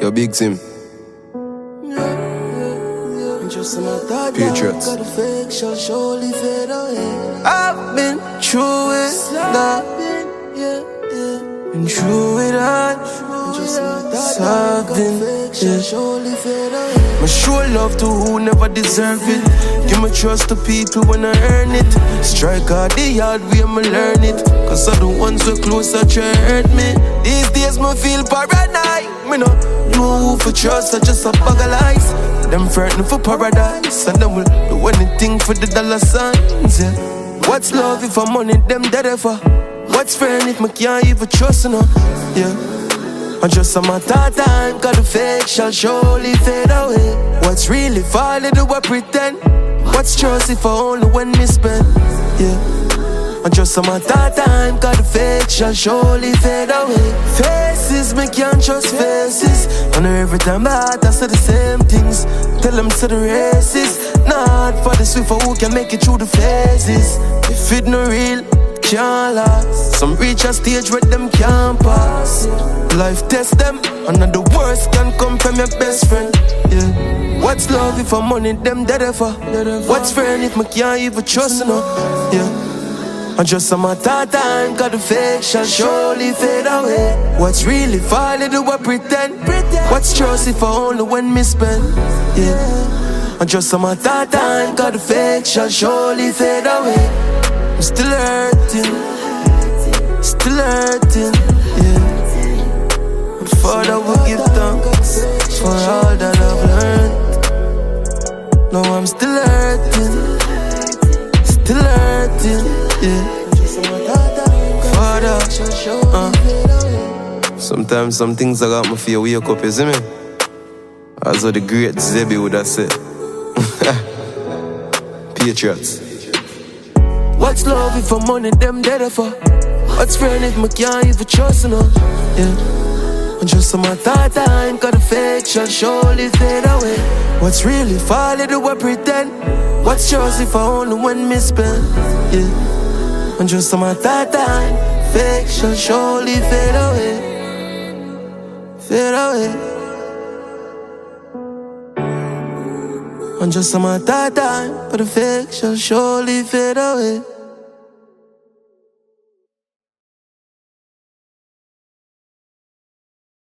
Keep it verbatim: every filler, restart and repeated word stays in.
Yo, big team. Patriots. I've been through it, nah. Been through it all. Something, yeah. My show love to who never deserve it. Give my trust to people when I earn it. Strike hard the hard way, I'ma learn it. Cause I the ones who close that try hurt me. These days me feel paranoid. Me no know who for trust, I just a bag of lies. Them frightened for paradise, and them will do anything for the dollar signs, yeah. What's love if I'm money, them dead for? What's friend if me can't even trust enough, yeah. And just a matter of time, cause the fake shall surely fade away. What's really folly do I pretend? What's trust if I only when me spend, yeah. And just a matter of time, cause the fake shall surely fade away. Faces, me can't trust faces. I know every time my heart I say the same things. Tell them to the races. Not for the swift who can make it through the phases. If it no real, can't last. Some reach a stage where them can't pass. Life test them, and the worst can come from your best friend, yeah. What's love if I'm money, them dead for? What's friend if me can't even trust enough, yeah. And just a matter of time, cause the fake shall surely fade away. What's really folly do I pretend? What's trust if I only when me spend, yeah. And just a matter of time, cause the fake shall surely fade away. I'm still hurting, still hurting, yeah. But Father will give thanks for all that I've learned. No, I'm still hurting, still hurting, yeah. Father, uh. Sometimes some things I got me feel wake up, you see me? As what the great Zebi would have said. Patriots. What's love if I'm money, them dead for? What's friend if me can't even trust enough, yeah. And just a matter of time, cause the fake shall surely fade away. What's really folly do I pretend? What's trust if I only when me spend, yeah. And just a matter of time, fake shall surely fade away, fade away. And just a matter of time, but the fake shall surely fade away.